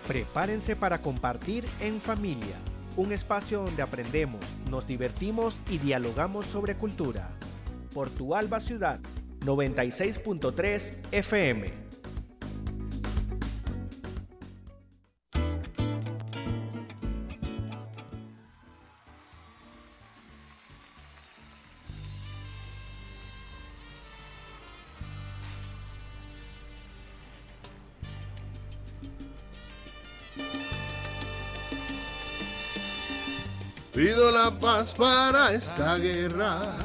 Prepárense para compartir en familia, un espacio donde aprendemos, nos divertimos y dialogamos sobre cultura. Por tu Alba Ciudad, 96.3 FM. Pido la paz para esta guerra.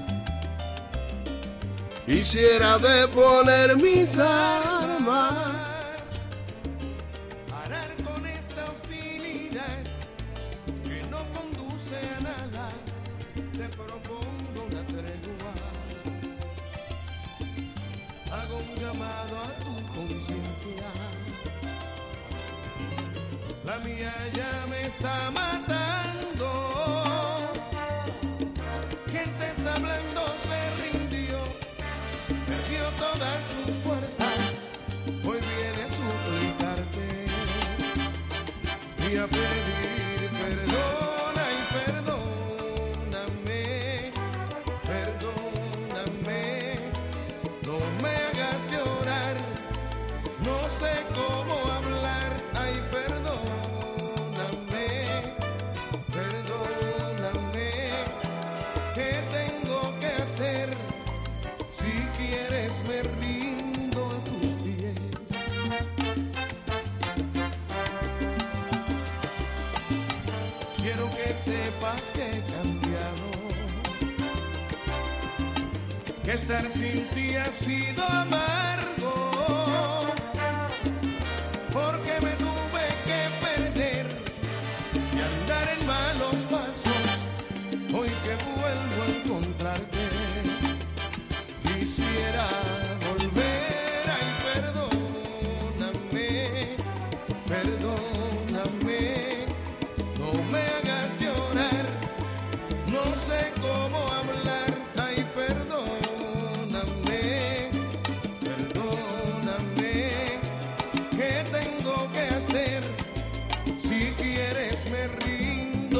Quisiera deponer mis armas, parar con esta hostilidad que no conduce a nada. Te propongo una tregua. Hago un llamado a tu conciencia. La mía ya me está matando. Quien te está hablando se rindió, perdió todas sus fuerzas. Hoy viene a suplicarte y a pedir perdona y perdóname, perdóname. No me hagas llorar, no sé cómo hablar. Ay, perdóname, perdóname. ¿Qué tengo que hacer? Si quieres me rindo a tus pies. Quiero que sepas que he cambiado, que estar sin ti ha sido amargo, porque me tuve que perder y andar en malos pasos. Hoy que vuelvo a encontrarte, quisiera volver. Ay, perdóname, perdóname. No me hagas llorar, no sé cómo hablar. Ay, perdóname, perdóname. ¿Qué tengo que hacer? Si quieres me rindo.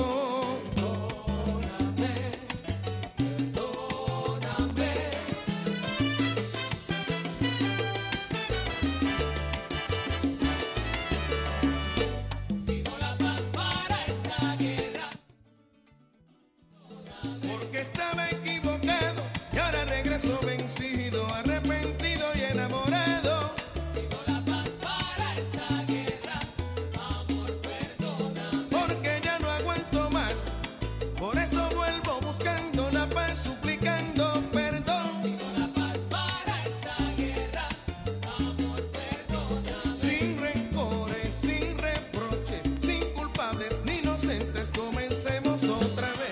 Porque estaba equivocado y ahora regreso vencido, arrepentido y enamorado. Pido la paz para esta guerra, amor, perdona. Porque ya no aguanto más, por eso vuelvo buscando la paz, suplicando perdón. Pido la paz para esta guerra, amor, perdona. Sin rencores, sin reproches, sin culpables ni inocentes, comencemos otra vez.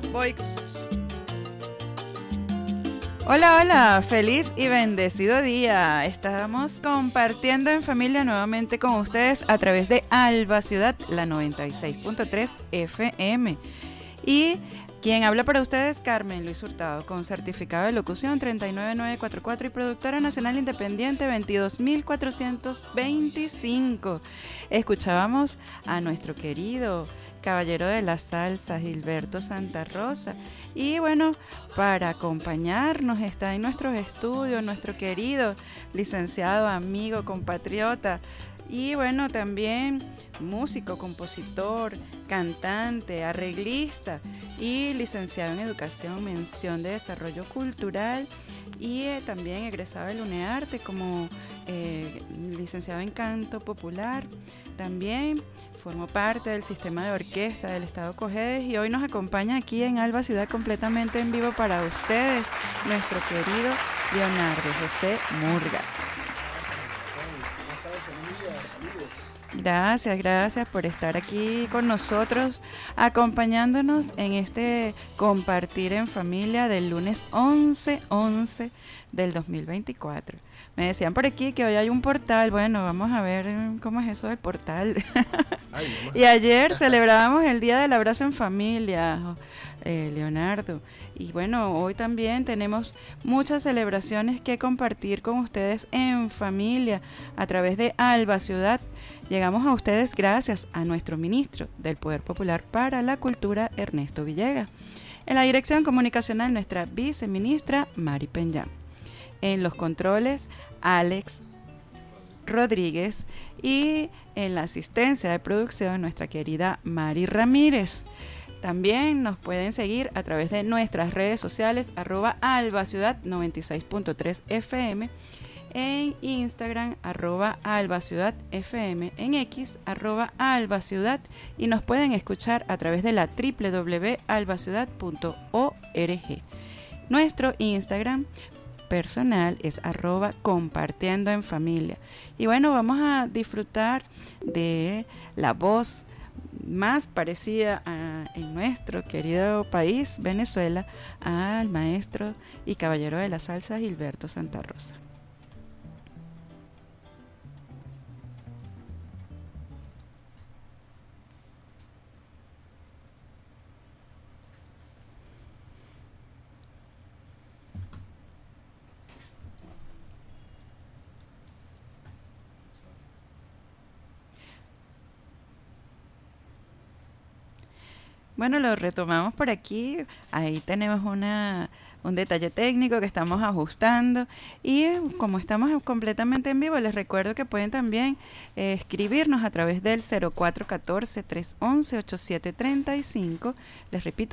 Voy. Hola, hola, feliz y bendecido día. Estamos compartiendo en familia nuevamente con ustedes a través de Alba Ciudad, la 96.3 FM. Y quien habla para ustedes, Carmen Luis Hurtado, con certificado de locución 39944 y productora nacional independiente 22425. Escuchábamos a nuestro querido caballero de la salsa, Gilberto Santa Rosa. Y bueno, para acompañarnos está en nuestros estudios nuestro querido licenciado, amigo, compatriota, y bueno, también músico, compositor, cantante, arreglista y licenciado en Educación, mención de Desarrollo Cultural, y también egresado del UNEARTE como licenciado en Canto Popular. También formó parte del sistema de orquesta del Estado Cojedes y hoy nos acompaña aquí en Alba Ciudad completamente en vivo para ustedes nuestro querido Leonardo José Murga. Gracias por estar aquí con nosotros, acompañándonos en este compartir en familia del lunes 11/11 del 2024. Me decían por aquí que hoy hay un portal. Bueno, vamos a ver cómo es eso del portal. Y ayer celebrábamos el Día del Abrazo en Familia, Leonardo. Y bueno, hoy también tenemos muchas celebraciones que compartir con ustedes en familia a través de Alba Ciudad. Llegamos a ustedes gracias a nuestro ministro del Poder Popular para la Cultura, Ernesto Villegas. En la dirección comunicacional, nuestra viceministra, Mari Peña. En los controles, Alex Rodríguez. Y en la asistencia de producción, nuestra querida Mari Ramírez. También nos pueden seguir a través de nuestras redes sociales, @albaciudad96.3 FM, en Instagram, @albaciudadfm, en X, @albaciudad, y nos pueden escuchar a través de la www.albaciudad.org. Nuestro Instagram personal es @compartiendo en familia. Y bueno, vamos a disfrutar de la voz más parecida en nuestro querido país, Venezuela, al maestro y caballero de la salsa, Gilberto Santa Rosa. Bueno, lo retomamos por aquí. Ahí tenemos un detalle técnico que estamos ajustando. Y como estamos completamente en vivo, les recuerdo que pueden también escribirnos a través del 0414-311-8735. Les repito,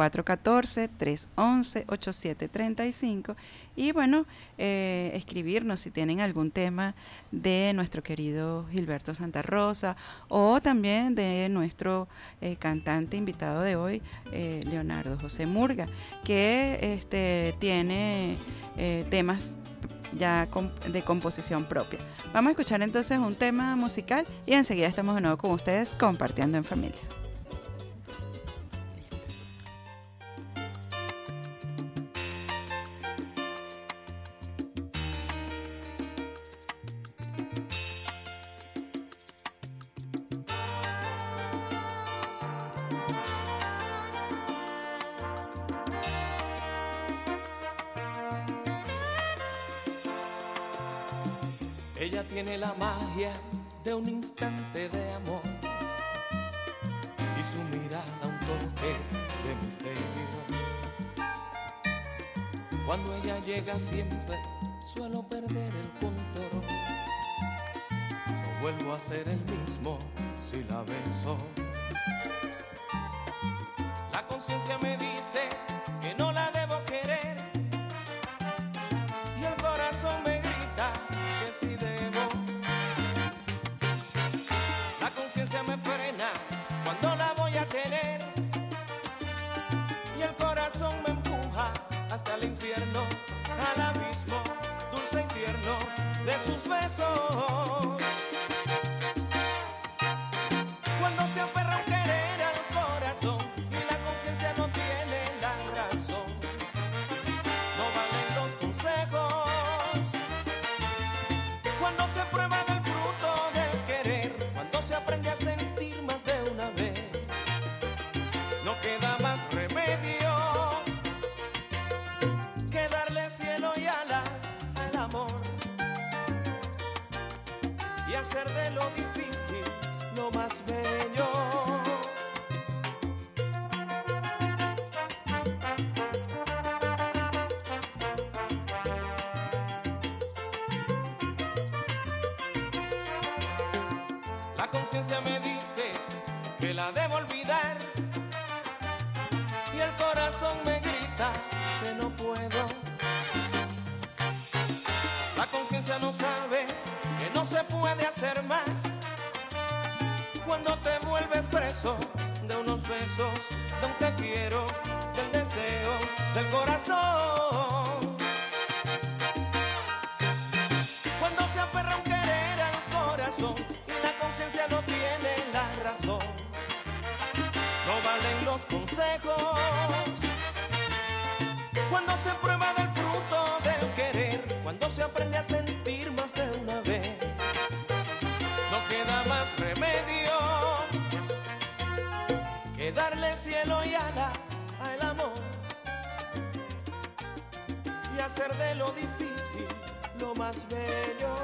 0414-311-8735. Y bueno, escribirnos si tienen algún tema de nuestro querido Gilberto Santa Rosa o también de nuestro cantante invitado de hoy, Leonardo José Murga, que tiene temas ya de composición propia. Vamos a escuchar entonces un tema musical y enseguida estamos de nuevo con ustedes compartiendo en familia. Ella tiene la magia de un instante de amor y su mirada un toque de misterio. Cuando ella llega siempre suelo perder el control. No vuelvo a ser el mismo si la beso. La conciencia me dice que no la debo querer y el corazón me grita que sí debo. La conciencia me frena cuando la voy a tener y el corazón me empuja hasta el infierno, al abismo dulce y tierno de sus besos. Cuando se aferra un querer al corazón y la conciencia no tiene hacer de lo difícil lo más bello. La conciencia me dice que la debo olvidar y el corazón me grita que no puedo. La conciencia no sabe que no se puede hacer más cuando te vuelves preso de unos besos, de un te quiero, del deseo, del corazón. Cuando se aferra un querer al corazón y la conciencia no tiene la razón, no valen los consejos. Cuando se prueba del fruto del querer, cuando se aprende a sentir más de una vez, no queda más remedio que darle cielo y alas al amor y hacer de lo difícil lo más bello.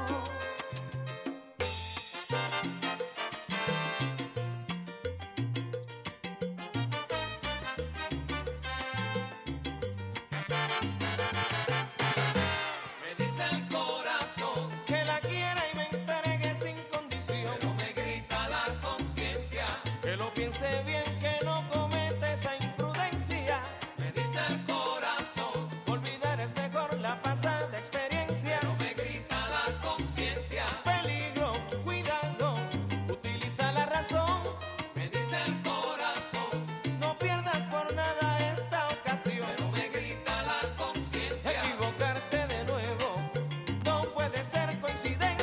Bien que no comete esa imprudencia, me dice el corazón. Olvidar es mejor la pasada experiencia, pero me grita la conciencia. Peligro, cuidado, utiliza la razón, me dice el corazón. No pierdas por nada esta ocasión, pero me grita la conciencia. Equivocarte de nuevo no puede ser coincidencia.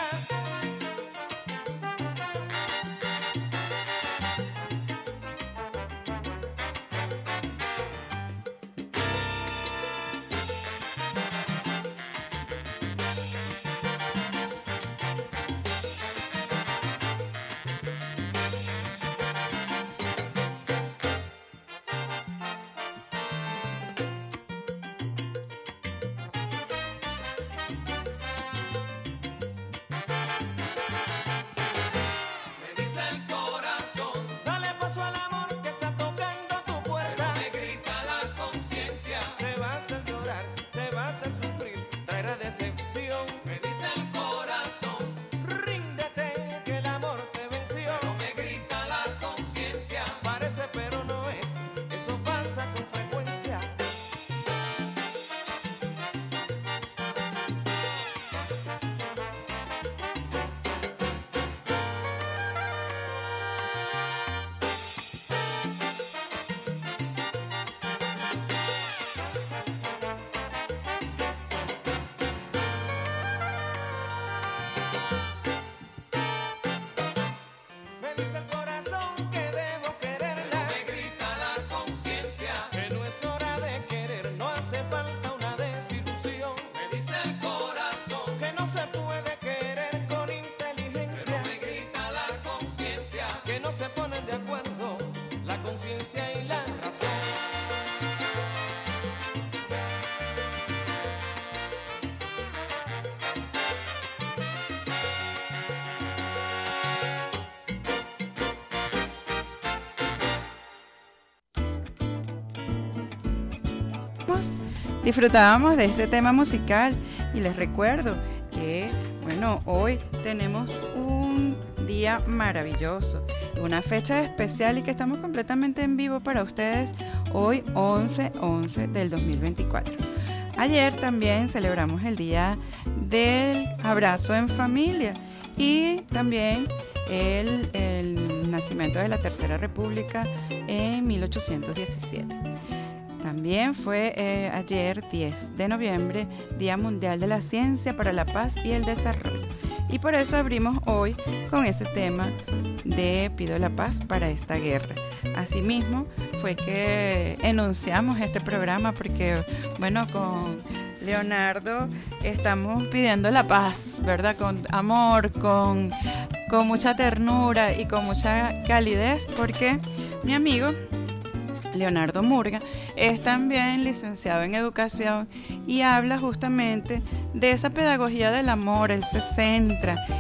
Decepción, me dice el corazón. Ríndete que el amor te venció, pero me grita la conciencia. Parece pero no es, eso pasa con frecuencia. Dice el corazón que debo quererla, pero me grita la conciencia que no es hora de querer, no hace falta una desilusión. Me dice el corazón que no se puede querer con inteligencia, pero me grita la conciencia que no se ponen de acuerdo la conciencia y la razón. Disfrutábamos de este tema musical y les recuerdo que, bueno, hoy tenemos un día maravilloso, una fecha especial y que estamos completamente en vivo para ustedes hoy 11/11 del 2024. Ayer también celebramos el día del abrazo en familia y también el nacimiento de la Tercera República en 1817. También fue ayer, 10 de noviembre, Día Mundial de la Ciencia para la Paz y el Desarrollo. Y por eso abrimos hoy con este tema de Pido la Paz para esta guerra. Asimismo, fue que enunciamos este programa porque, bueno, con Leonardo estamos pidiendo la paz, ¿verdad? Con amor, con mucha ternura y con mucha calidez, porque mi amigo Leonardo Murga es también licenciado en educación y habla justamente de esa pedagogía del amor. Él se centra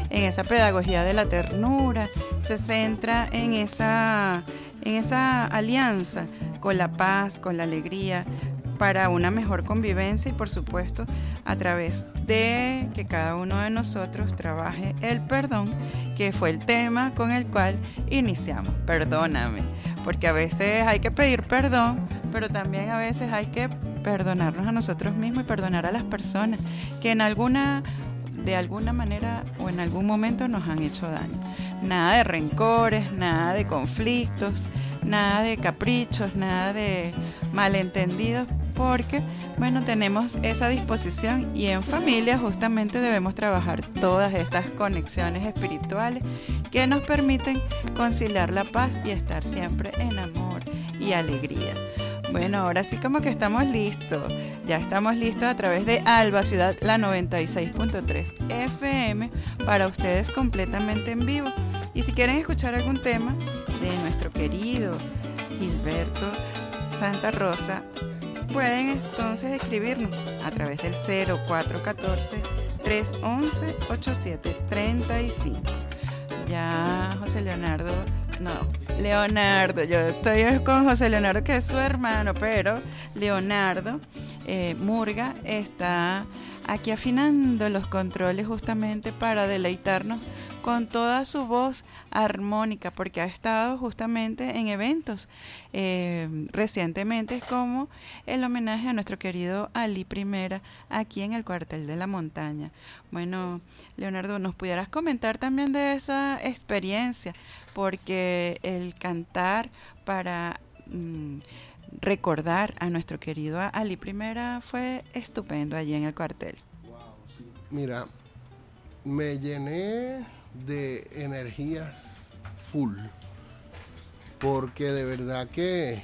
en esa pedagogía de la ternura, se centra en esa alianza con la paz, con la alegría, para una mejor convivencia y por supuesto a través de que cada uno de nosotros trabaje el perdón, que fue el tema con el cual iniciamos. Perdóname, porque a veces hay que pedir perdón, pero también a veces hay que perdonarnos a nosotros mismos y perdonar a las personas que de alguna manera o en algún momento nos han hecho daño. Nada de rencores, nada de conflictos, nada de caprichos, nada de malentendidos, porque, bueno, tenemos esa disposición y en familia justamente debemos trabajar todas estas conexiones espirituales que nos permiten conciliar la paz y estar siempre en amor y alegría. Bueno, ahora sí como que estamos listos. Ya estamos listos a través de Alba Ciudad, la 96.3 FM, para ustedes completamente en vivo. Y si quieren escuchar algún tema de nuestro querido Gilberto Santa Rosa, pueden entonces escribirnos a través del 0414-311-8735. Ya José Leonardo, yo estoy con José Leonardo, que es su hermano, pero Leonardo Murga está aquí afinando los controles justamente para deleitarnos con toda su voz armónica, porque ha estado justamente en eventos recientemente, como el homenaje a nuestro querido Ali Primera aquí en el Cuartel de la Montaña. Bueno, Leonardo, ¿nos pudieras comentar también de esa experiencia? Porque el cantar para recordar a nuestro querido Ali Primera fue estupendo allí en el cuartel. Wow, sí. Mira, me llené de energías full, porque de verdad que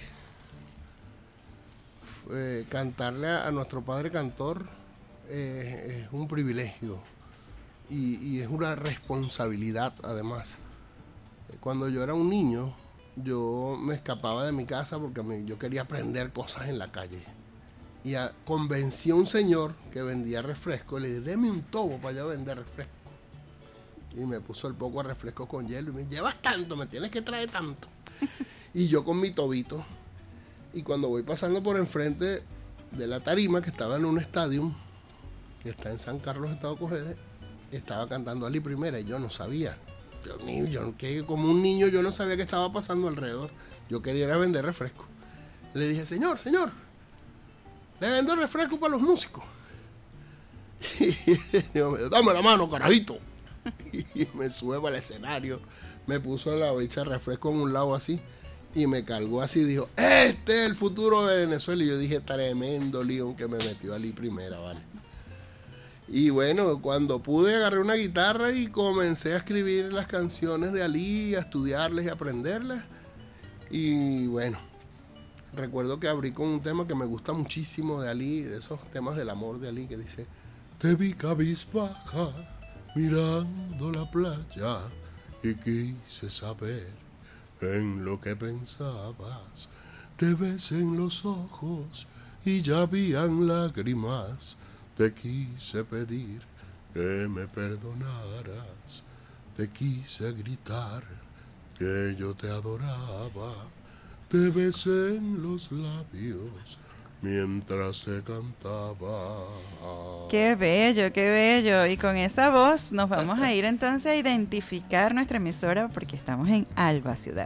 cantarle a nuestro padre cantor es un privilegio y es una responsabilidad además. Cuando yo era un niño, yo me escapaba de mi casa porque yo quería aprender cosas en la calle. Y convencí a un señor que vendía refresco, le dije, deme un tobo para yo vender refresco. Y me puso el poco de refresco con hielo y me dice, llevas tanto, me tienes que traer tanto. Y yo con mi tobito. Y cuando voy pasando por enfrente de la tarima, que estaba en un estadio, que está en San Carlos, Estado Cogede, estaba cantando Ali Primera y yo no sabía. Como un niño yo no sabía qué estaba pasando alrededor. Yo quería ir a vender refresco. Le dije, señor, le vendo refresco para los músicos. Y yo, dame la mano, carajito. Y me sube para el escenario, me puso la bicha de refresco en un lado así y me cargó así y dijo, este es el futuro de Venezuela. Y yo dije, tremendo lío que me metió Ali Primera, ¿vale? Y bueno, cuando pude agarré una guitarra y comencé a escribir las canciones de Ali, a estudiarlas y a aprenderlas. Y bueno, recuerdo que abrí con un tema que me gusta muchísimo de Ali, de esos temas del amor de Ali, que dice, te vi cabizbaja mirando la playa y quise saber en lo que pensabas. Te besé en los ojos y ya habían lágrimas. Te quise pedir que me perdonaras. Te quise gritar que yo te adoraba. Te besé en los labios mientras te cantaba. Qué bello, qué bello. Y con esa voz nos vamos a ir entonces a identificar nuestra emisora, porque estamos en Alba Ciudad.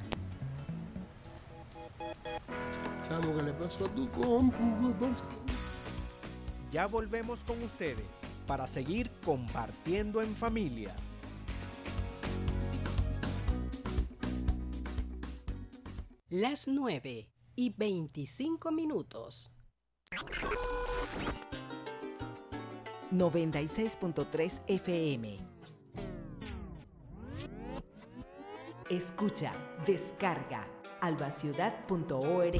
Chamo, ¿qué le pasó a tu compu? Ya volvemos con ustedes para seguir compartiendo en familia. Las 9:25. 96.3 FM. Escucha, descarga, albaciudad.org.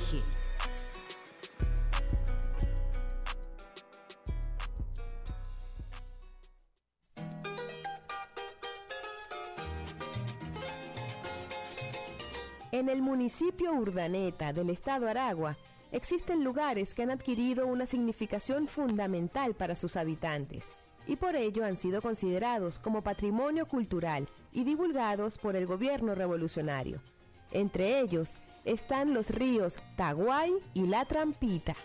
En el municipio Urdaneta del estado Aragua, existen lugares que han adquirido una significación fundamental para sus habitantes. y por ello han sido considerados como patrimonio cultural y divulgados por el gobierno revolucionario. Entre ellos están los ríos Taguay y La Trampita.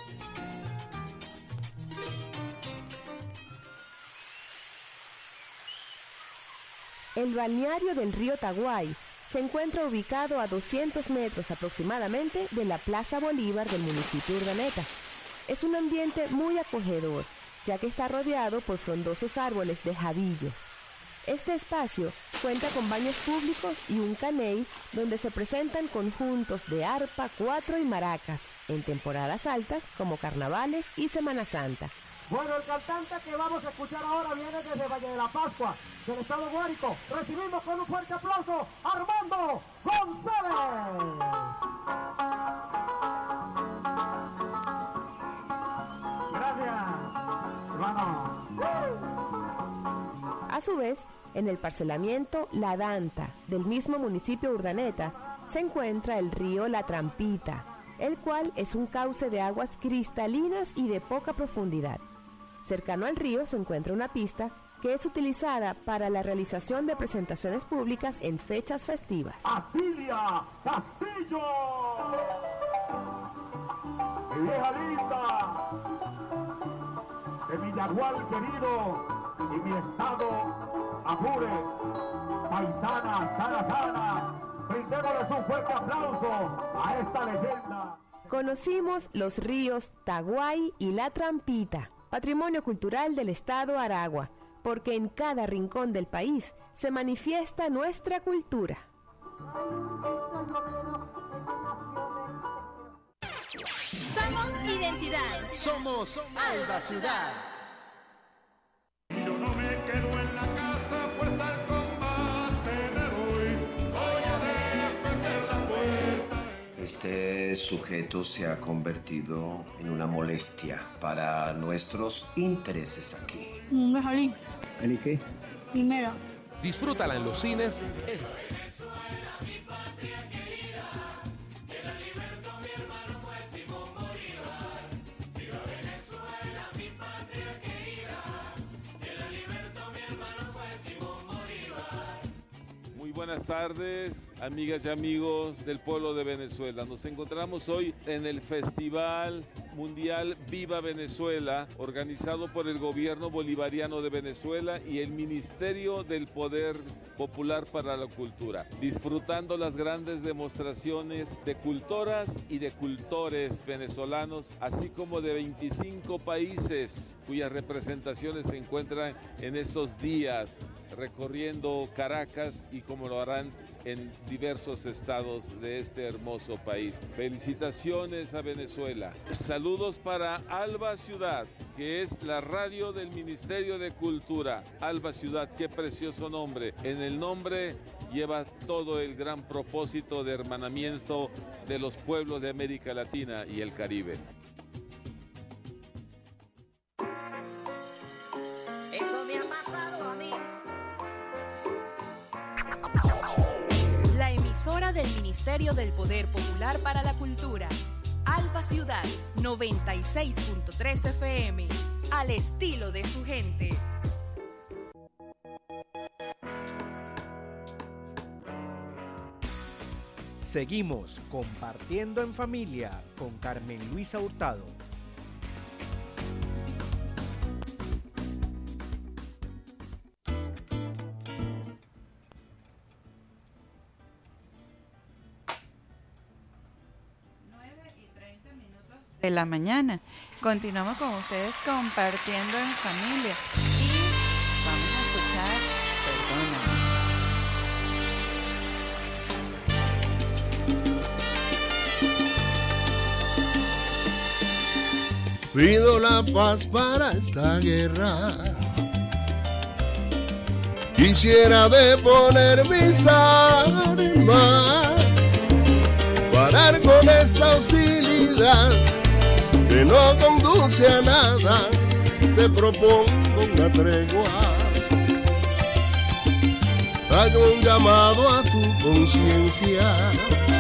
El balneario del río Taguay se encuentra ubicado a 200 metros aproximadamente de la Plaza Bolívar del municipio de Urdaneta. Es un ambiente muy acogedor, ya que está rodeado por frondosos árboles de jabillos. Este espacio cuenta con baños públicos y un caney donde se presentan conjuntos de arpa, cuatro y maracas en temporadas altas como carnavales y Semana Santa. Bueno, el cantante que vamos a escuchar ahora viene desde Valle de la Pascua, del estado Guárico. Recibimos con un fuerte aplauso a Armando González. Gracias, hermano. A su vez, en el parcelamiento La Danta del mismo municipio Urdaneta se encuentra el río La Trampita, el cual es un cauce de aguas cristalinas y de poca profundidad. Cercano al río se encuentra una pista que es utilizada para la realización de presentaciones públicas en fechas festivas. ¡Atilia Castillo! ¡Mi vieja linda! De mi Yagual querido y mi estado Apure, paisana, sana, brindémosles un fuerte aplauso a esta leyenda. Conocimos los ríos Taguay y La Trampita, patrimonio cultural del estado Aragua, porque en cada rincón del país se manifiesta nuestra cultura. Somos identidad. Somos Alba Ciudad. Yo no me quedo en la casa, pues al combate me voy a defender la puerta. Este sujeto se ha convertido en una molestia para nuestros intereses aquí. Jalín. ¿En qué? Primero. Disfrútala en los cines. Buenas tardes, amigas y amigos del pueblo de Venezuela. Nos encontramos hoy en el Festival Mundial Viva Venezuela, organizado por el Gobierno Bolivariano de Venezuela y el Ministerio del Poder Popular para la Cultura, disfrutando las grandes demostraciones de cultoras y de cultores venezolanos, así como de 25 países cuyas representaciones se encuentran en estos días recorriendo Caracas y como lo harán en diversos estados de este hermoso país. Felicitaciones a Venezuela. Saludos para Alba Ciudad, que es la radio del Ministerio de Cultura. Alba Ciudad, qué precioso nombre. En el nombre lleva todo el gran propósito de hermanamiento de los pueblos de América Latina y el Caribe. Eso me ha pasado a mí. La emisora del Ministerio del Poder Popular para la Cultura. Alba Ciudad, 96.3 FM, al estilo de su gente. Seguimos compartiendo en familia con Carmen Luisa Hurtado. De la mañana. Continuamos con ustedes compartiendo en familia y vamos a escuchar Perdóname. Pido la paz para esta guerra. Quisiera deponer mis armas, parar con esta hostilidad que no conduce a nada. Te propongo una tregua. Hago un llamado a tu conciencia.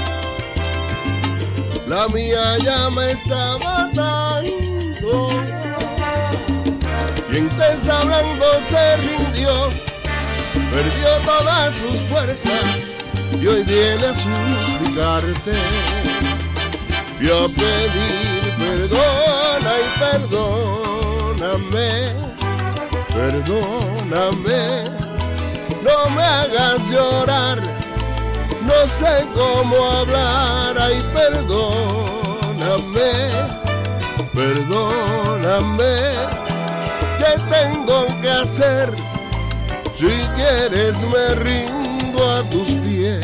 La mía ya me está matando Dientes de hablando se rindió, perdió todas sus fuerzas y hoy viene a suplicarte y a pedir perdona y perdóname, no me hagas llorar, no sé cómo hablar, ay perdóname, ¿qué tengo que hacer? Si quieres me rindo a tus pies.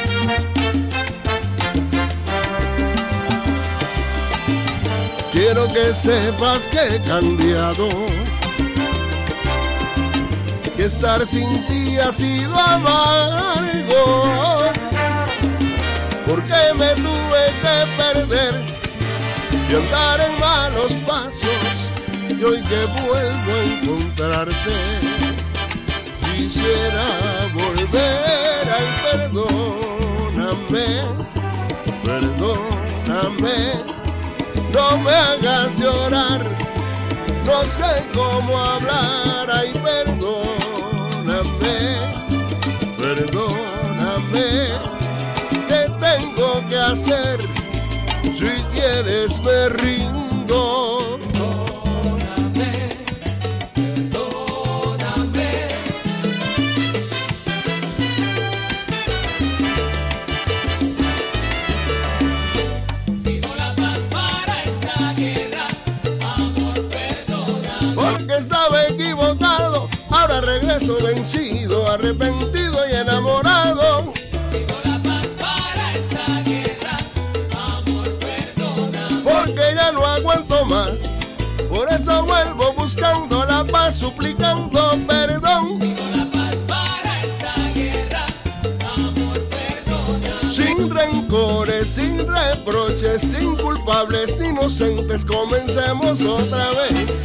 Quiero que sepas que he cambiado, que estar sin ti ha sido amargo, porque me tuve que perder y andar en malos pasos, y hoy que vuelvo a encontrarte quisiera volver, ay perdóname, no me hagas llorar, no sé cómo hablar, ay perdóname, ¿qué tengo que hacer? Si quieres me rindo. Pido la paz para esta guerra, amor, perdóname. Porque estaba equivocado, ahora regreso vencido, arrepentido y enamorado. Porque ya no aguanto más, por eso vuelvo buscando la paz, suplicando perdón. Pido la paz para esta guerra, amor, perdóname. Sin rencores, sin reproches, sin culpables ni inocentes, comencemos otra vez.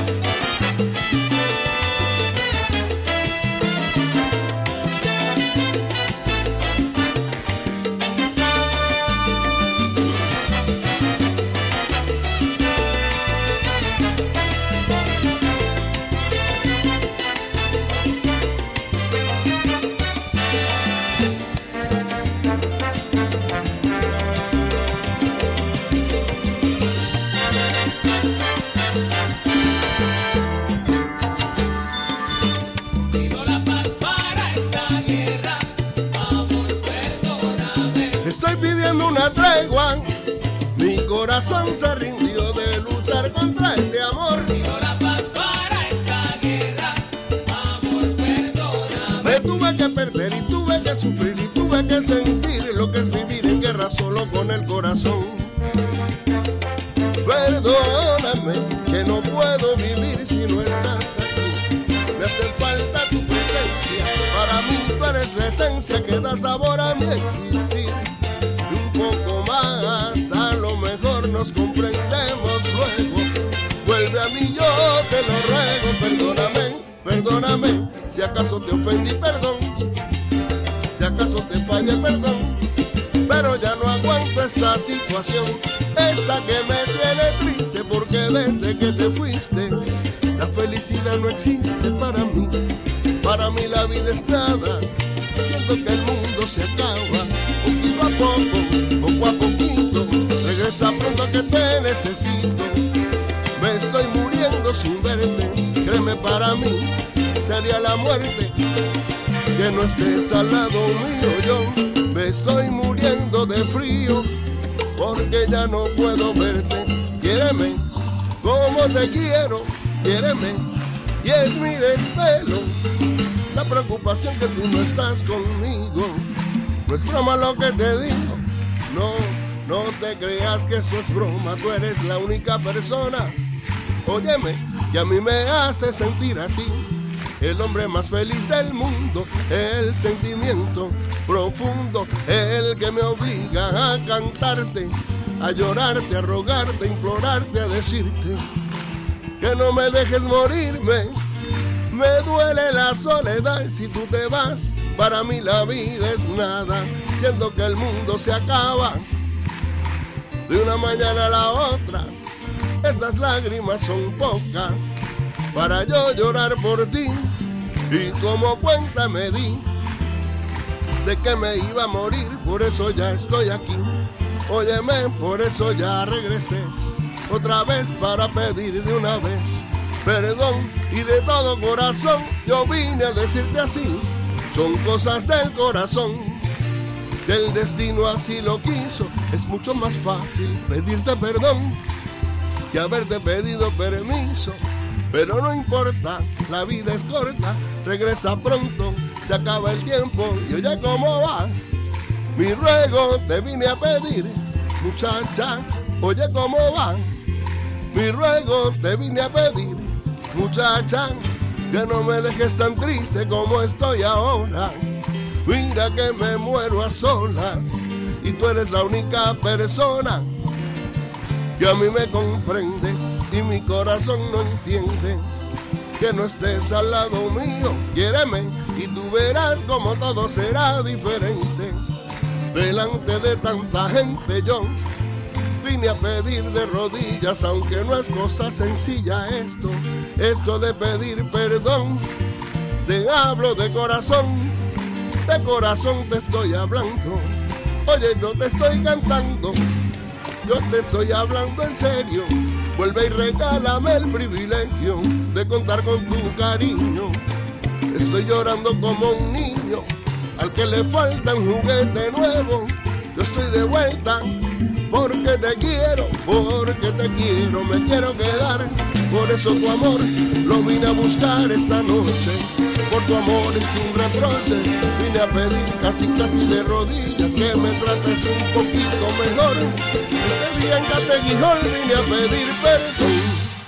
Mi corazón se rindió de luchar contra este amor. Pido la paz para esta guerra, amor, perdóname. Me tuve que perder y tuve que sufrir y tuve que sentir lo que es vivir en guerra solo con el corazón. Perdóname que no puedo vivir si no estás aquí. Me hace falta tu presencia, para mí tú eres la esencia que da sabor a mi existir. Poco más, a lo mejor nos comprendemos luego. Vuelve a mí, yo te lo ruego, perdóname, si acaso te ofendí, perdón, si acaso te fallé, perdón, pero ya no aguanto esta situación, esta que me tiene triste, porque desde que te fuiste, la felicidad no existe para mí la vida es nada, siento que el mundo se acaba, poquito a poquito, regresa pronto que te necesito, me estoy muriendo sin verte, créeme para mí, sería la muerte, que no estés al lado mío, yo me estoy muriendo de frío, porque ya no puedo verte, quiéreme, como te quiero, quiéreme, y es mi desvelo, la preocupación que tú no estás conmigo, no es broma lo que te digo, no te creas que eso es broma, tú eres la única persona, óyeme, que a mí me hace sentir así, el hombre más feliz del mundo, el sentimiento profundo, el que me obliga a cantarte, a llorarte, a rogarte, a implorarte, a decirte que no me dejes morirme. Me duele la soledad, si tú te vas, para mí la vida es nada. Siento que el mundo se acaba de una mañana a la otra. Esas lágrimas son pocas, para yo llorar por ti. Y como cuenta me di de que me iba a morir, por eso ya estoy aquí. Óyeme, por eso ya regresé otra vez para pedir de una vez perdón. Y de todo corazón yo vine a decirte así, son cosas del corazón, que el destino así lo quiso. Es mucho más fácil pedirte perdón que haberte pedido permiso. Pero no importa, la vida es corta, regresa pronto, se acaba el tiempo. Y oye cómo va, mi ruego te vine a pedir, muchacha. Oye cómo va, mi ruego te vine a pedir, muchacha. Que no me dejes tan triste como estoy ahora. Mira que me muero a solas y tú eres la única persona que a mí me comprende. Y mi corazón no entiende que no estés al lado mío. Quiéreme y tú verás como todo será diferente. Delante de tanta gente yo vine a pedir de rodillas, aunque no es cosa sencilla esto de pedir perdón. Te hablo de corazón te estoy hablando. Oye, yo te estoy cantando, yo te estoy hablando en serio. Vuelve y regálame el privilegio de contar con tu cariño. Estoy llorando como un niño al que le falta un juguete nuevo. Yo estoy de vuelta porque te quiero, me quiero quedar. Por eso tu amor lo vine a buscar esta noche. Por tu amor y sin reproches vine a pedir casi de rodillas que me trates un poquito mejor. Ese día en Categuijol vine a pedir perdón.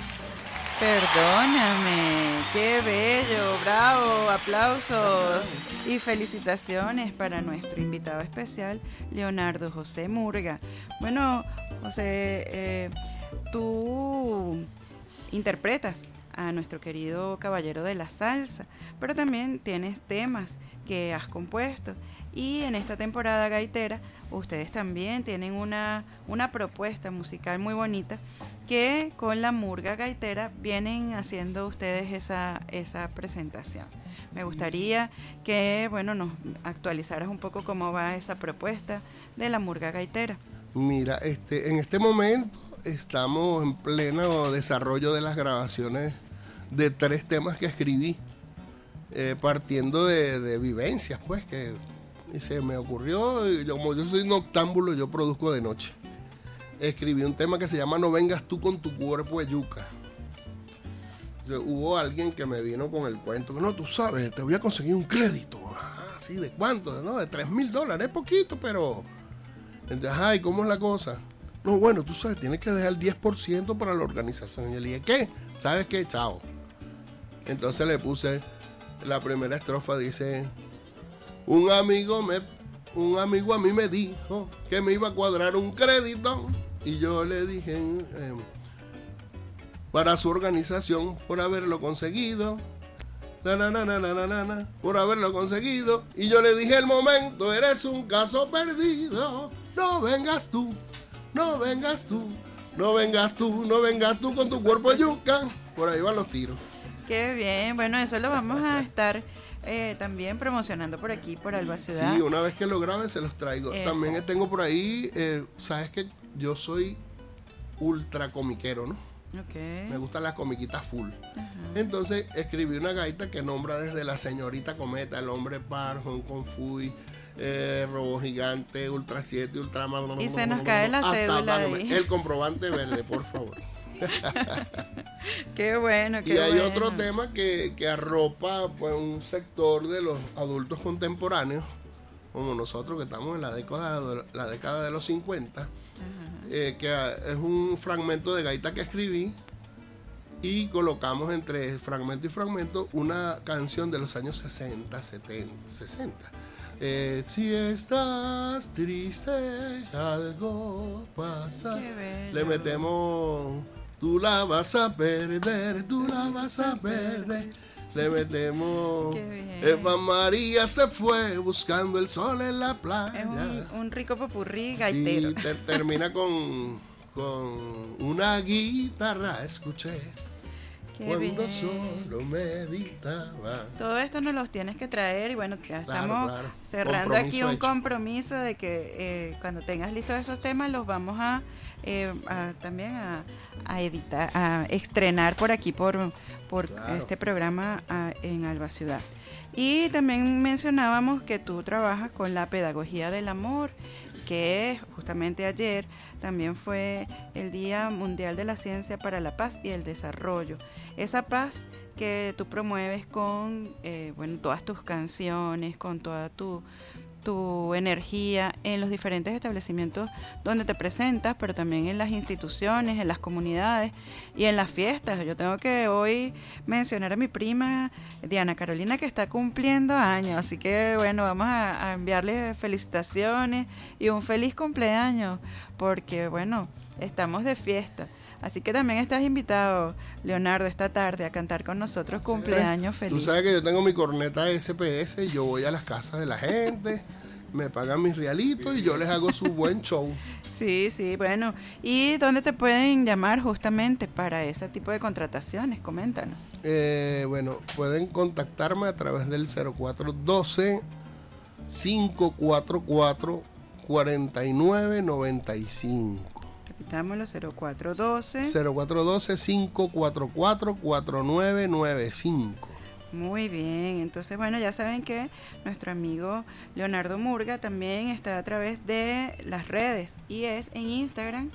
Perdóname, qué bello, bravo, aplausos y felicitaciones para nuestro invitado especial, Leonardo José Murga. Bueno, José, tú interpretas a nuestro querido caballero de la salsa, pero también tienes temas que has compuesto. Y en esta temporada gaitera, ustedes también tienen una propuesta musical muy bonita que con la Murga Gaitera vienen haciendo ustedes esa presentación. Me gustaría que, nos actualizaras un poco cómo va esa propuesta de la Murga Gaitera. Mira, en este momento estamos en pleno desarrollo de las grabaciones de 3 temas que escribí, partiendo de vivencias, pues, que se me ocurrió. Como yo soy noctámbulo, yo produzco de noche. Escribí un tema que se llama No vengas tú con tu cuerpo de yuca. Entonces, hubo alguien que me vino con el cuento, no, tú sabes, te voy a conseguir un crédito. ¿Sí? ¿De cuánto? No, de $3,000, es poquito, pero... Entonces, ay, ¿cómo es la cosa? No, bueno, tú sabes, tienes que dejar el 10% para la organización. Y yo le dije, ¿qué? ¿Sabes qué? Chao. Entonces le puse, la primera estrofa dice, un amigo a mí me dijo que me iba a cuadrar un crédito. Y yo le dije, para su organización, por haberlo conseguido. Por haberlo conseguido. Y yo le dije, el momento, eres un caso perdido. No vengas tú, no vengas tú, no vengas tú, no vengas tú con tu cuerpo de yuca. Por ahí van los tiros. Qué bien, bueno, eso lo vamos a estar también promocionando por aquí, por Alba Ciudad. Sí, una vez que lo grabe se los traigo. Exacto. También tengo por ahí, sabes que yo soy ultra comiquero, ¿no? Okay. Me gustan las comiquitas full. Uh-huh. Entonces escribí una gaita que nombra desde la señorita Cometa, el hombre par, Hong Kong Fui, Robo Gigante, Ultra 7, Ultraman. Y se nos cae la cédula ahí. El comprobante verde, por favor. Qué bueno, qué y hay bueno. otro tema que arropa, pues, un sector de los adultos contemporáneos, como nosotros que estamos en la década de los 50, que es un fragmento de gaita que escribí y colocamos entre fragmento y fragmento una canción de los años 60, 70, 60. Si estás triste, algo pasa. Le metemos, tú la vas a perder, tú la vas a perder. Le metemos, Eva María se fue buscando el sol en la playa. Es un rico popurrí gaitero. Sí, termina con una guitarra, escuché. Qué cuando bien. solo meditaba. Todo esto nos los tienes que traer y bueno, ya estamos Claro. cerrando aquí Compromiso un hecho. compromiso de que cuando tengas listos esos temas los vamos también a editar, a estrenar por aquí por Claro. este programa en Alba Ciudad. Y también mencionábamos que tú trabajas con la pedagogía del amor, que justamente ayer también fue el Día Mundial de la Ciencia para la Paz y el Desarrollo. Esa paz que tú promueves con todas tus canciones, con toda tu energía en los diferentes establecimientos donde te presentas, pero también en las instituciones, en las comunidades y en las fiestas. Yo tengo que hoy mencionar a mi prima Diana Carolina, que está cumpliendo años, así que bueno, vamos a enviarle felicitaciones y un feliz cumpleaños, porque bueno, estamos de fiesta. Así que también estás invitado, Leonardo, esta tarde a cantar con nosotros cumpleaños feliz. Tú sabes que yo tengo mi corneta SPS, yo voy a las casas de la gente, me pagan mis realitos y yo les hago su buen show. Sí, bueno. ¿Y dónde te pueden llamar justamente para ese tipo de contrataciones? Coméntanos. Pueden contactarme a través del 0412-544-4995. Repitámoslo, 0412. 0412-544-4995. Muy bien, entonces bueno, ya saben que nuestro amigo Leonardo Murga también está a través de las redes y es en Instagram.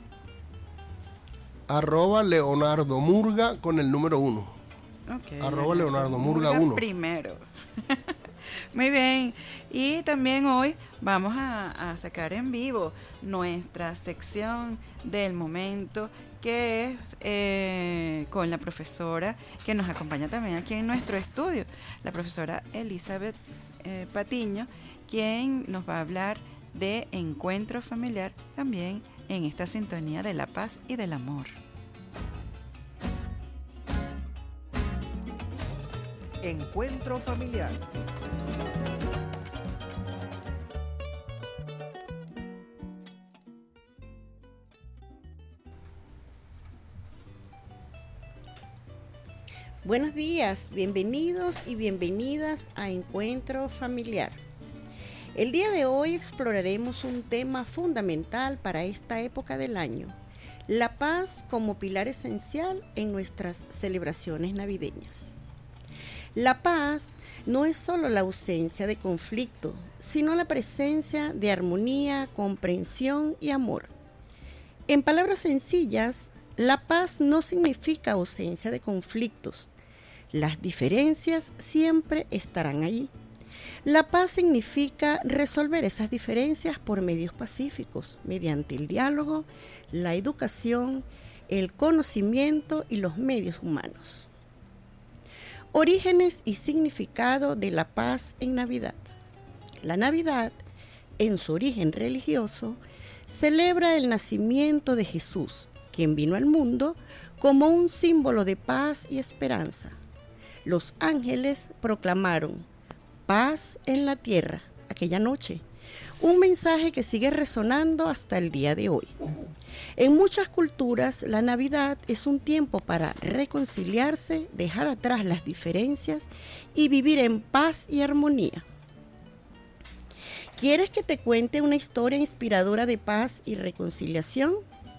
@Leonardo Murga con el número 1. Okay, @Leonardo Murga 1. Primero. Muy bien, y también hoy vamos a sacar en vivo nuestra sección del momento, que es con la profesora que nos acompaña también aquí en nuestro estudio, la profesora Elizabeth Patiño, quien nos va a hablar de encuentro familiar también en esta sintonía de la paz y del amor. Encuentro familiar. Buenos días, bienvenidos y bienvenidas a Encuentro Familiar. El día de hoy exploraremos un tema fundamental para esta época del año, la paz como pilar esencial en nuestras celebraciones navideñas. La paz no es solo la ausencia de conflicto, sino la presencia de armonía, comprensión y amor. En palabras sencillas, la paz no significa ausencia de conflictos. Las diferencias siempre estarán allí. La paz significa resolver esas diferencias por medios pacíficos, mediante el diálogo, la educación, el conocimiento y los medios humanos. Orígenes y significado de la paz en Navidad. La Navidad, en su origen religioso, celebra el nacimiento de Jesús, quien vino al mundo como un símbolo de paz y esperanza. Los ángeles proclamaron paz en la tierra aquella noche, un mensaje que sigue resonando hasta el día de hoy. En muchas culturas, la Navidad es un tiempo para reconciliarse, dejar atrás las diferencias y vivir en paz y armonía. ¿Quieres que te cuente una historia inspiradora de paz y reconciliación?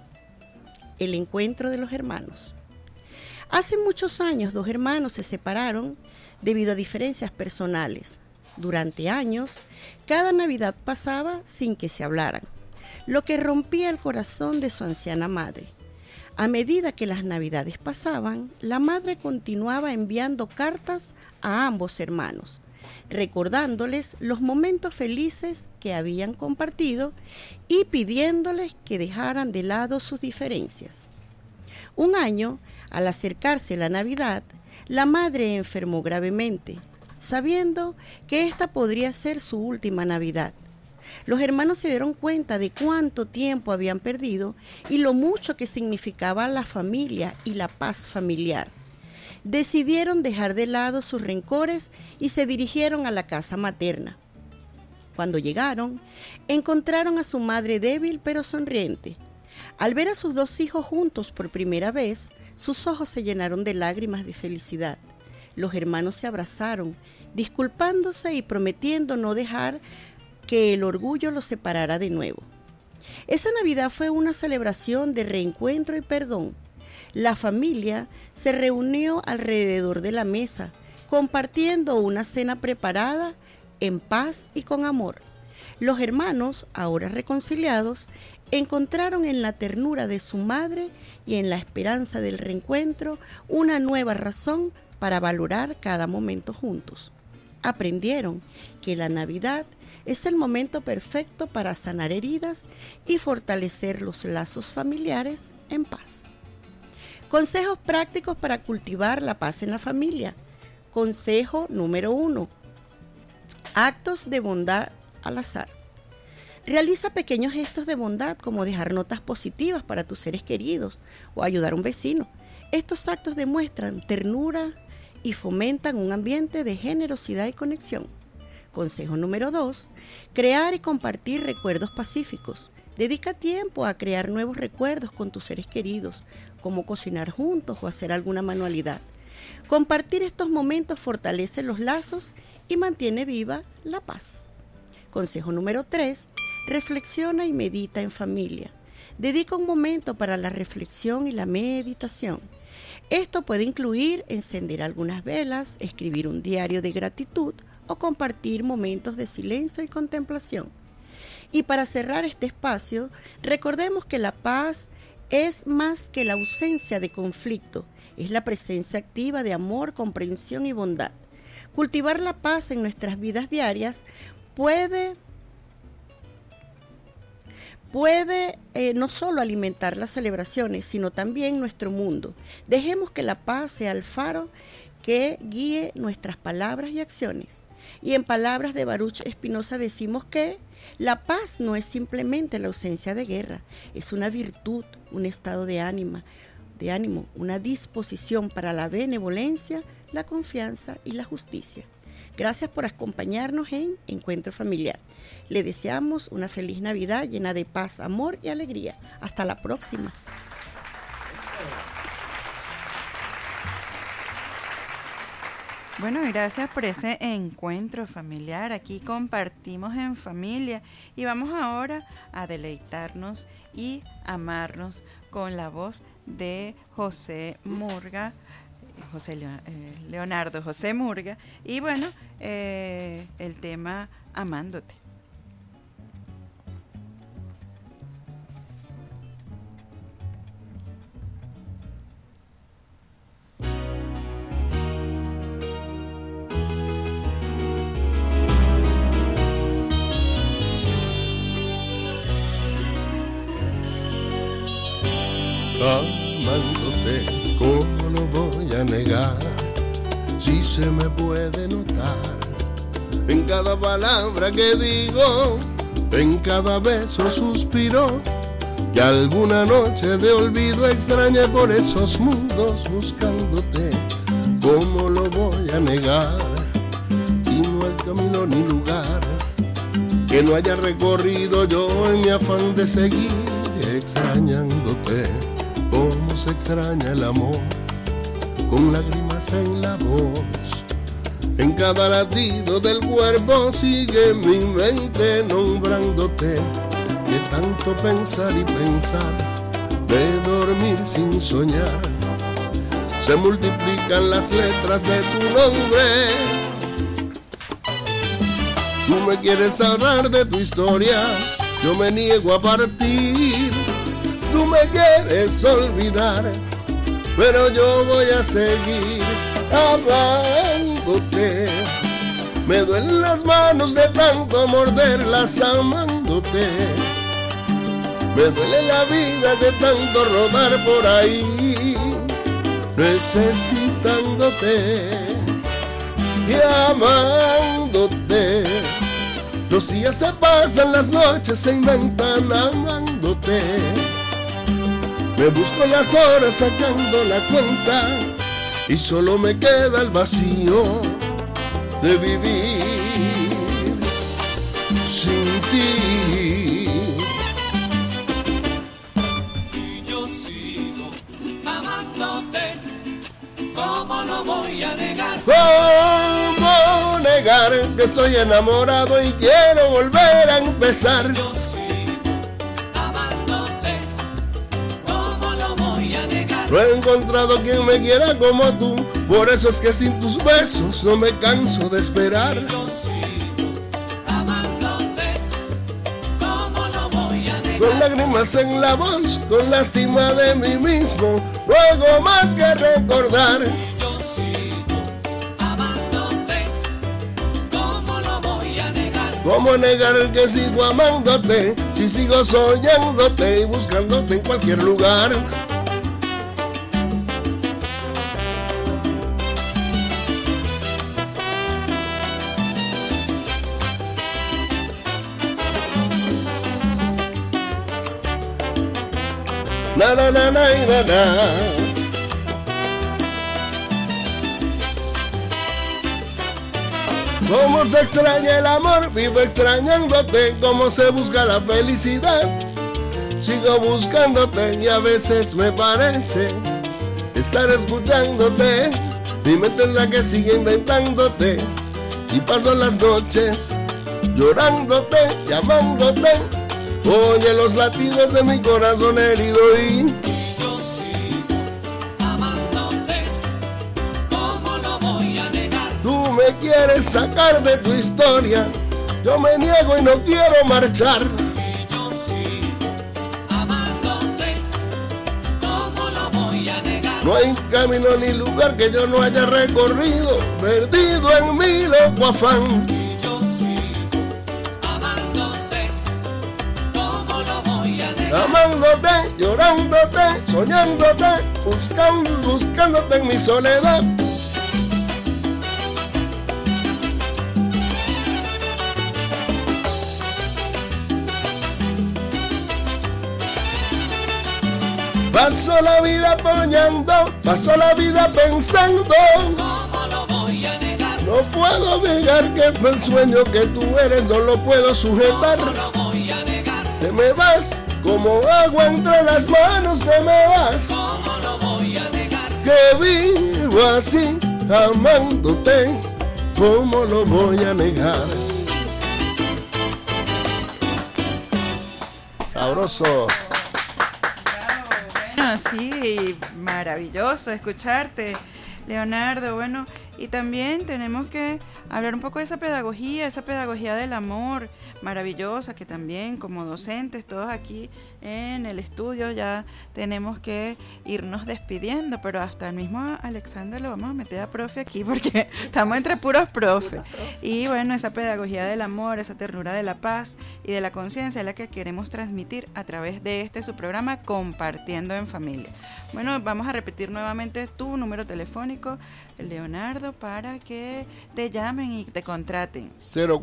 El encuentro de los hermanos. Hace muchos años, dos hermanos se separaron debido a diferencias personales. Durante años, cada Navidad pasaba sin que se hablaran, lo que rompía el corazón de su anciana madre. A medida que las Navidades pasaban, la madre continuaba enviando cartas a ambos hermanos, recordándoles los momentos felices que habían compartido y pidiéndoles que dejaran de lado sus diferencias. Un año, al acercarse la Navidad, la madre enfermó gravemente, sabiendo que esta podría ser su última Navidad. Los hermanos se dieron cuenta de cuánto tiempo habían perdido y lo mucho que significaba la familia y la paz familiar. Decidieron dejar de lado sus rencores y se dirigieron a la casa materna. Cuando llegaron, encontraron a su madre débil pero sonriente. Al ver a sus dos hijos juntos por primera vez, Sus ojos se llenaron de lágrimas de felicidad. Los hermanos se abrazaron, disculpándose y prometiendo no dejar que el orgullo los separara de nuevo. Esa Navidad fue una celebración de reencuentro y perdón. La familia se reunió alrededor de la mesa, compartiendo una cena preparada en paz y con amor. Los hermanos, ahora reconciliados, encontraron en la ternura de su madre y en la esperanza del reencuentro una nueva razón para valorar cada momento juntos. Aprendieron que la Navidad es el momento perfecto para sanar heridas y fortalecer los lazos familiares en paz. Consejos prácticos para cultivar la paz en la familia. Consejo número 1. Actos de bondad al azar. Realiza pequeños gestos de bondad como dejar notas positivas para tus seres queridos o ayudar a un vecino. Estos actos demuestran ternura y fomentan un ambiente de generosidad y conexión. Consejo número 2. Crear y compartir recuerdos pacíficos. Dedica tiempo a crear nuevos recuerdos con tus seres queridos, como cocinar juntos o hacer alguna manualidad. Compartir estos momentos fortalece los lazos y mantiene viva la paz. Consejo número 3. Reflexiona y medita en familia. Dedica un momento para la reflexión y la meditación. Esto puede incluir encender algunas velas, escribir un diario de gratitud o compartir momentos de silencio y contemplación. Y para cerrar este espacio, recordemos que la paz es más que la ausencia de conflicto, es la presencia activa de amor, comprensión y bondad. Cultivar la paz en nuestras vidas diarias puede no solo alimentar las celebraciones, sino también nuestro mundo. Dejemos que la paz sea el faro que guíe nuestras palabras y acciones. Y en palabras de Baruch Espinosa decimos que la paz no es simplemente la ausencia de guerra, es una virtud, un estado de ánimo, una disposición para la benevolencia, la confianza y la justicia. Gracias por acompañarnos en Encuentro Familiar. Le deseamos una feliz Navidad llena de paz, amor y alegría. Hasta la próxima. Bueno, gracias por ese encuentro familiar. Aquí compartimos en familia y vamos ahora a deleitarnos y amarnos con la voz de José Murga, Leonardo José Murga, y bueno, el tema Amándote. Amándote, ¿cómo lo voy a negar? Si se me puede notar en cada palabra que digo, en cada beso suspiro, y alguna noche de olvido extraña por esos mundos buscándote. ¿Cómo lo voy a negar? Si no hay camino ni lugar que no haya recorrido yo en mi afán de seguir extrañándote. Cómo se extraña el amor, con lágrimas en la voz. En cada latido del cuerpo sigue mi mente nombrándote. De tanto pensar y pensar, de dormir sin soñar, se multiplican las letras de tu nombre. Tú me quieres hablar de tu historia, yo me niego a partir. Tú me quieres olvidar, pero yo voy a seguir amándote. Me duelen las manos de tanto morderlas amándote. Me duele la vida de tanto rodar por ahí necesitándote y amándote. Los días se pasan, las noches se inventan amándote. Me busco las horas sacando la cuenta y solo me queda el vacío de vivir sin ti. Y yo sigo amándote. que estoy enamorado y quiero volver a empezar. Yo sigo amándote, ¿cómo lo voy a negar? No he encontrado quien me quiera como tú, por eso es que sin tus besos no me canso de esperar. Yo sigo amándote, ¿cómo lo voy a negar? Con lágrimas en la voz, con lástima de mí mismo, no hago más que recordar. Yo sigo amándote, ¿cómo lo voy a negar? ¿Cómo negar que sigo amándote si sigo soñándote y buscándote en cualquier lugar? Na na na na na na. Cómo se extraña el amor, vivo extrañándote. Cómo se busca la felicidad, sigo buscándote y a veces me parece estar escuchándote. Mi mente es la que sigue inventándote y paso las noches llorándote, llamándote. Oye los latidos de mi corazón herido y yo sigo amándote, ¿cómo lo voy a negar? tú me quieres sacar de tu historia, yo me niego y no quiero marchar. Yo sigo amándote, ¿cómo lo voy a negar? No hay camino ni lugar que yo no haya recorrido, perdido en mi loco afán. Yo sigo amándote, ¿cómo lo voy a negar? Amándote, llorándote, soñándote, buscándote en mi soledad. Paso la vida apoyando, paso la vida pensando. ¿Cómo lo voy a negar? No puedo negar que el sueño que tú eres no lo puedo sujetar. ¿Cómo lo voy a negar? Te me vas como agua entre las manos, te me vas. ¿Cómo lo voy a negar? Que vivo así amándote, ¿cómo lo voy a negar? Sabroso. Bueno, sí, maravilloso escucharte, Leonardo. Bueno, y también tenemos que hablar un poco de esa pedagogía del amor maravillosa, que también como docentes todos aquí en el estudio ya tenemos que irnos despidiendo, pero hasta el mismo Alexander lo vamos a meter a profe aquí porque estamos entre puros profe. Y bueno, esa pedagogía del amor, esa ternura de la paz y de la conciencia es la que queremos transmitir a través de su programa Compartiendo en Familia. Bueno, vamos a repetir nuevamente tu número telefónico, Leonardo, para que te llamen y te contraten.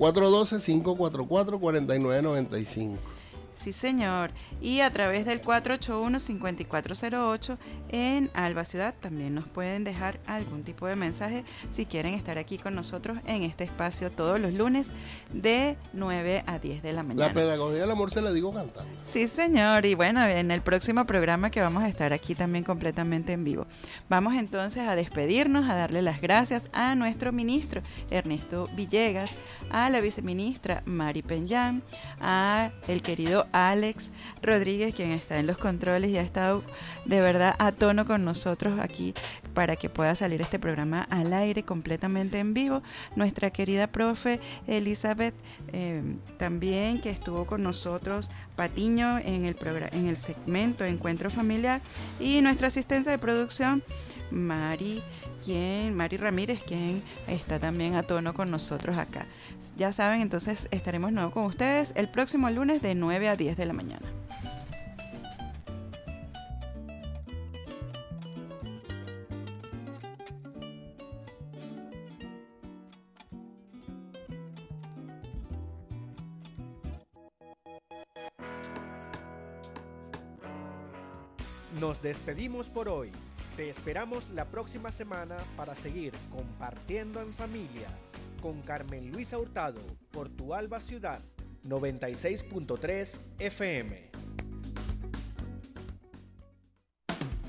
0412-544-4995. Sí, señor. Y a través del 481-5408 en Alba Ciudad también nos pueden dejar algún tipo de mensaje si quieren estar aquí con nosotros en este espacio todos los lunes de 9 a 10 de la mañana. La pedagogía del amor se la digo cantando. Sí, señor. Y bueno, en el próximo programa que vamos a estar aquí también completamente en vivo. Vamos entonces a despedirnos, a darle las gracias a nuestro ministro Ernesto Villegas, a la viceministra Mari Peñán, a el querido Alex Rodríguez, quien está en los controles y ha estado de verdad a tono con nosotros aquí para que pueda salir este programa al aire completamente en vivo. Nuestra querida profe Elizabeth, también que estuvo con nosotros, Patiño, en el segmento Encuentro Familiar, y nuestra asistente de producción Mari Ramírez, quien está también a tono con nosotros acá. Ya saben, entonces estaremos nuevo con ustedes el próximo lunes de 9 a 10 de la mañana. Nos despedimos por hoy. Te esperamos la próxima semana para seguir compartiendo en familia con Carmen Luisa Hurtado por Tu Alba Ciudad 96.3 FM.